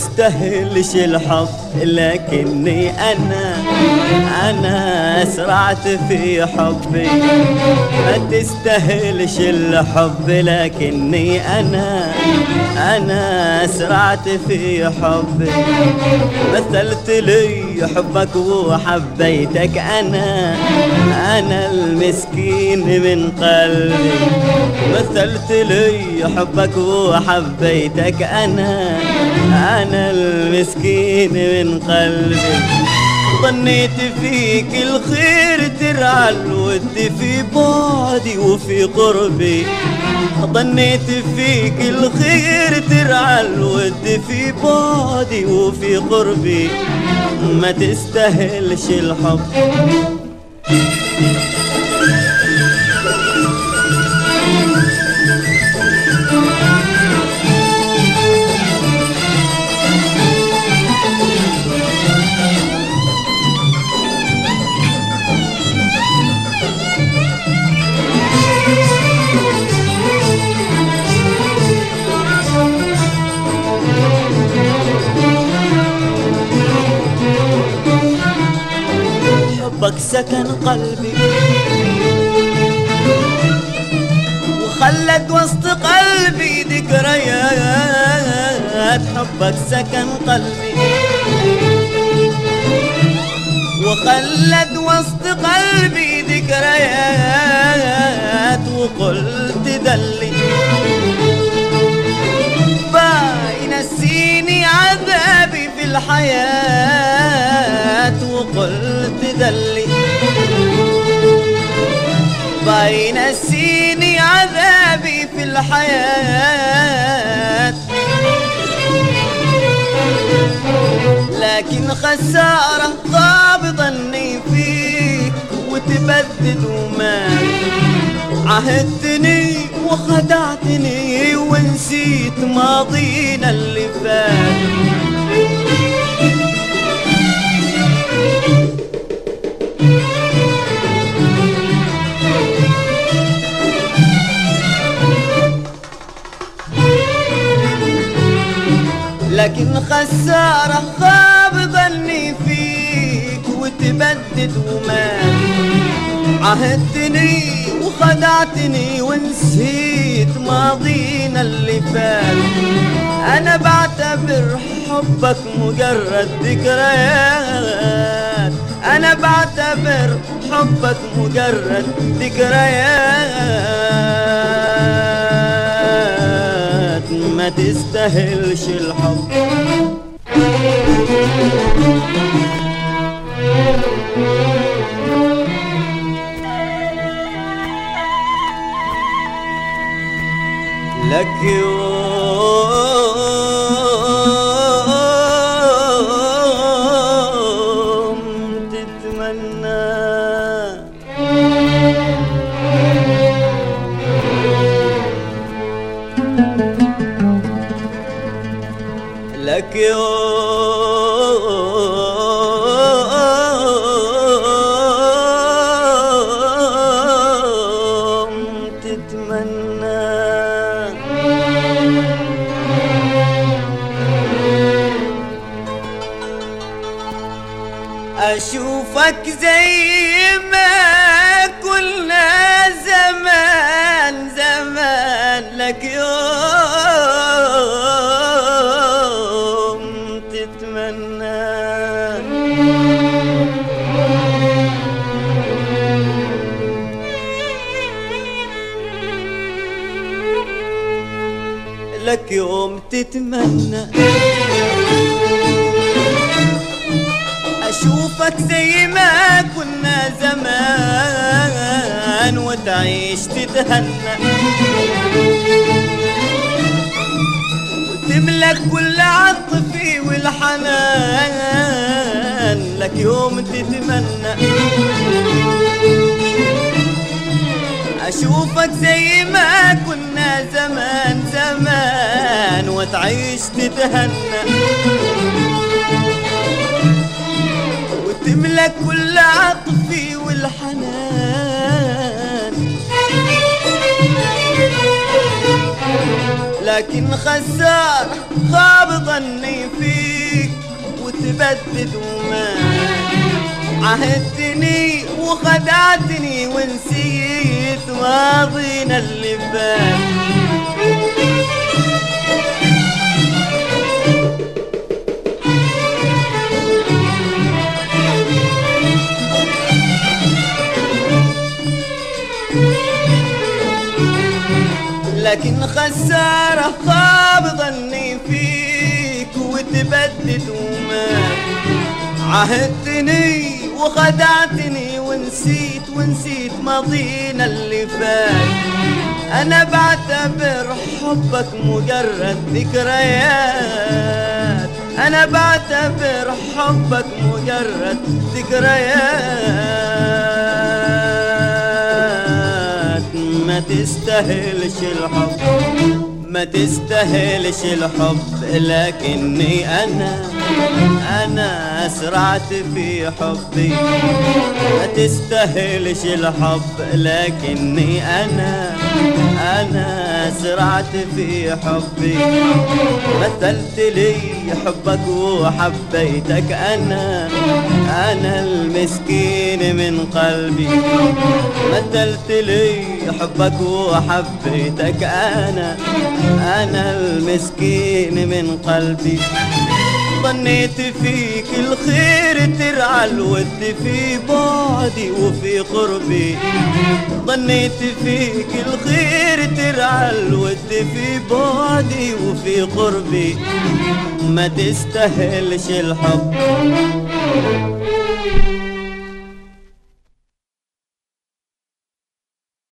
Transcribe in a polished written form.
تستاهلش الحب لكني أنا أسرعت في حبي. ما تستاهلش الحب لكني أنا أسرعت في حبي. مثلت لي حبك وحبيتك أنا المسكين من قلبي. مثلت لي حبك وحبيتك أنا المسكين من قلبي. ظنيت فيك الخير ترعى الود في بعدي وفي قربي. ظنيت فيك الخير ترعى الود في بعدي وفي قربي. ما تستاهلش الحب. حبك سكن قلبي وخلد وسط قلبي ذكريات. حبك سكن قلبي وخلد وسط قلبي ذكريات. وقلت دلي ينسيني عذابي في الحياة. وقلت دلي ينسيني عذابي في الحياة. لكن خسارة غاب ظني فيك وتبدد ومات. عهدتني وخدعتني ونسيت ماضينا اللي فات. لكن خسارة خاب ظني فيك وتبدد ومات. عهدتني وخدعتني ونسيت ماضينا اللي فات. أنا بعتبر حبك مجرد ذكريات. أنا بعتبر حبك مجرد ذكريات. ما تستاهلش الحب. لك يوم تتمنى لك يوم تتمنى أشوفك زي ما كنا زمان زمان. لك يوم تتمنى لك يوم تتمنى. أشوفك زي ما كنا زمان وتعيش تتهنى وتملك كل عطفي والحنان. لك يوم تتمنى أشوفك زي ما كنا زمان زمان وتعيش تتهنى وتملك كل عطفي والحنان. لكن خسار خاب ظني فيك وتبدد وما عهدتني وخدعتني ونسيت ماضينا اللي فات. لكن خسارة خاب ظني فيك وتبدد وما عهدتني وخدعتني ونسيت ماضينا اللي فات. أنا بعتبر حبك مجرد ذكريات، أنا بعتبر حبك مجرد ذكريات. ما تستاهلش الحب، ما تستاهلش الحب، لكني أنا أسرعت في حبي. ما تستاهلش الحب، لكني أنا أسرعت في حبي. مثلت لي حبك وحبيتك أنا المسكين من قلبي. مثلت لي حبك وحبيتك أنا المسكين من قلبي. ظنيت فيك الخير ترعى الود في بعدي وفي قربي. ظنيت فيك الخير ترعى الود في بعدي وفي قربي. ما تستاهلش الحب،